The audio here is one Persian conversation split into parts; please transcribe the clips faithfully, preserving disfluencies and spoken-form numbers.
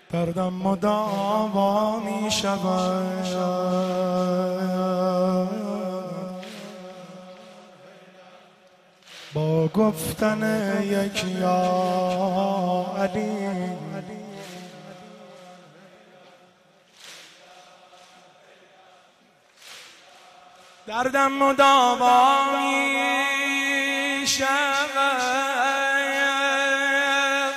دردم مداوا می شود با گفتن یک یا علی. دردم مداوا می شود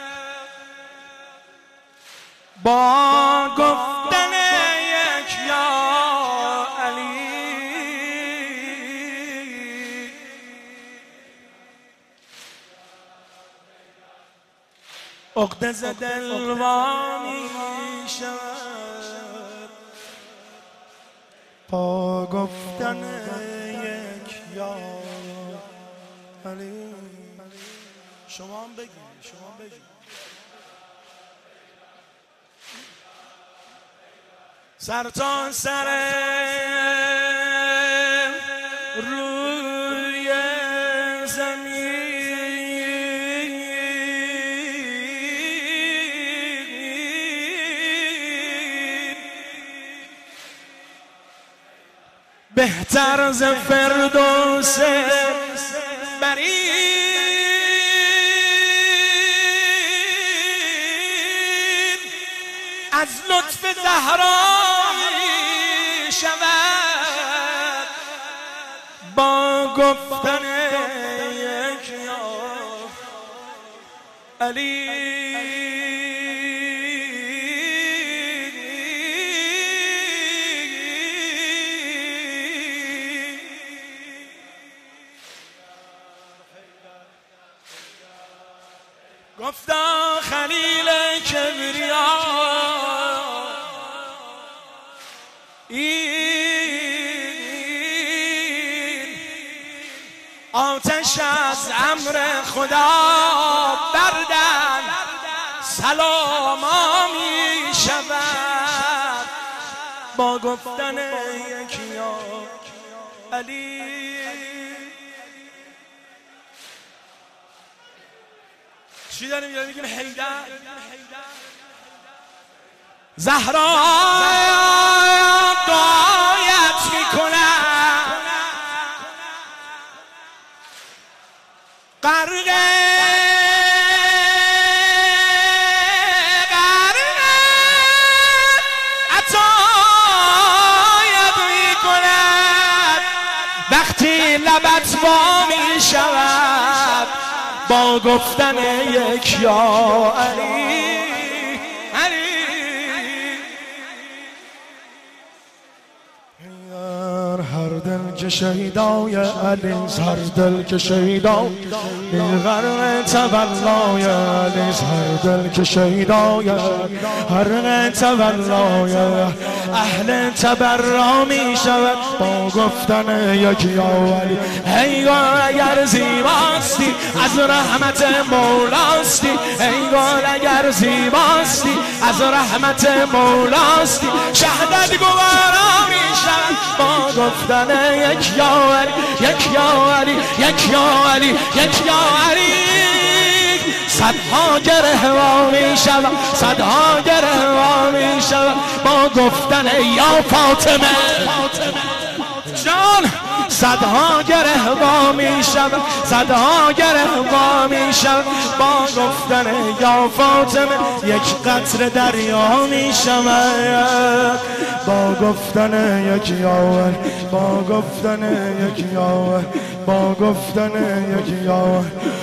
با گفتن یک یا علی. عقده ز دل وا می شود با گفتن یک یا علی. شما هم بگید، شما هم بگید. سر تا سر روی زمین بهتر ز فردوس برین از لطف زهرا می شود با گفتن یک یا علی. گفتا خلیل کبریا این آتش از امر خدا بردن سلاما می شود با گفتن یک یا علی. چی داریم یاد میگیم؟ حیدر زهرا دعایت میکنم غرق غرق عطایت میکند وقتی لبت وا میشود با گفتن یک یا علی. هر دل که شهیدای علی، هر دل که شهیدای غرق تولای علی، هر دل که شهیدای غرق تولای اهل تبرا می شود با گفتن یک یا علی. انگار اگر زیباستی از رحمت مولاستی، انگار اگر زیباستی از رحمت مولاستی شهادت گوارا می شود با گفتن یک یا علی، یک یا علی، یک یا علی، یک یا علی. صدها گره وا می شود، صدها گره وا می شود با گفتن یا فاطمه جان. صدها گره وا می شود، صدها گره وا می شود با گفتن یا فاطمه. یک قطره دریا می شود با گفتن یک یا علی، با گفتن یک یا علی، با گفتن یک یا علی.